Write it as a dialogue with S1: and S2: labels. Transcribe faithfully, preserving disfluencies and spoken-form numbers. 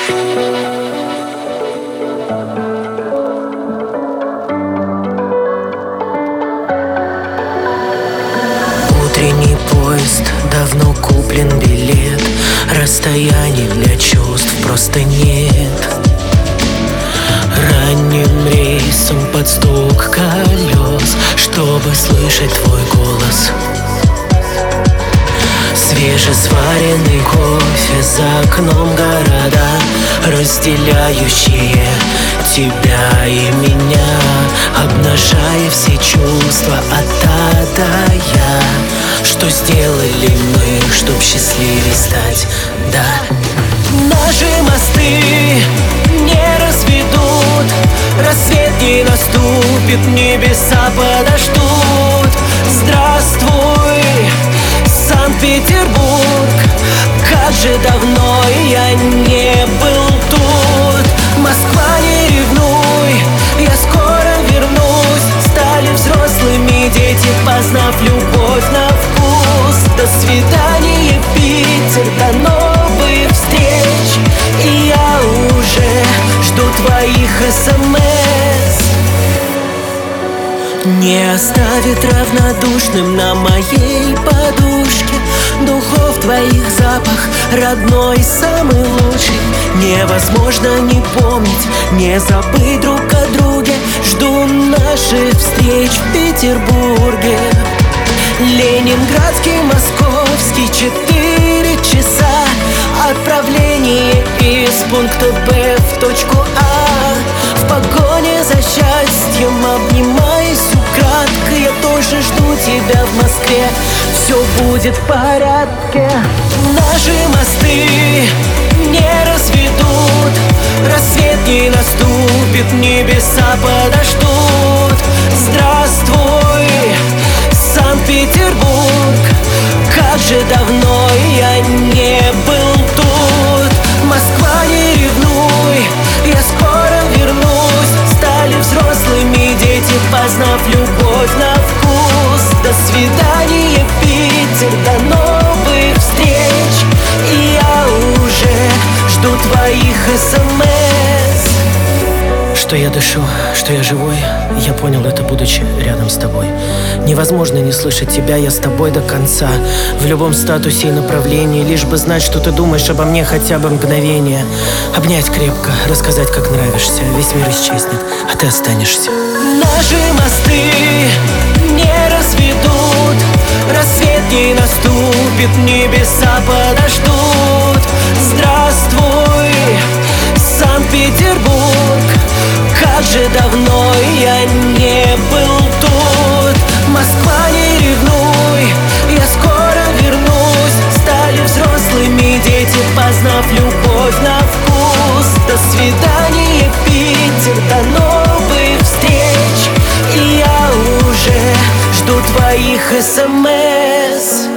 S1: Утренний поезд, давно куплен билет. Расстояний для чувств просто нет. Ранним рейсом под стук колес, чтобы слышать твой голос. Свежесваренный кофе, за окном города, разделяющие тебя и меня, обнажая все чувства от А до Я. Что сделали мы, чтоб счастливее стать, да? Наши мосты не разведут, рассвет не наступит, небеса подождут. Здравствуй, Санкт-Петербург, как же давно я не был тут. Москва, не ревнуй, я скоро вернусь. Стали взрослыми дети, познав любовь на вкус. До свидания, Питер, до новых встреч. И я уже жду твоих СМС. Не оставит равнодушным на моей подушке духов твоих запах, родной, самый лучший. Невозможно не помнить, не забыть друг о друге. Жду наших встреч в Петербурге. Ленинградский, московский, четыре часа. Отправление из пункта Б в точку А. В погоне за счастьем, обнимаясь украдкой, я тоже жду тебя в Москве. Все будет в порядке. Наши мосты не разведут, рассвет не наступит, небеса подождут. Здравствуй, Санкт-Петербург, как же давно я не был тут. Москва, не ревнуй, я скоро вернусь. Стали взрослыми дети, познав любовь на вкус. До свидания, Питер, до новых встреч. И я уже жду твоих СМС. Что я дышу, что я живой, я понял это, будучи рядом с тобой. Невозможно не слышать тебя, я с тобой до конца. В любом статусе и направлении, лишь бы знать, что ты думаешь обо мне хотя бы мгновение. Обнять крепко, рассказать, как нравишься. Весь мир исчезнет, а ты останешься. Наши мосты не разведут, рассвет не наступит, небеса подождут. Здравствуй, Санкт-Петербург, как же давно я не был тут. Москва, не ревнуй, я скоро вернусь. Стали взрослыми дети, познав любовь на вкус. До свидания, Питер, до новых встреч. И я уже жду твоих СМС.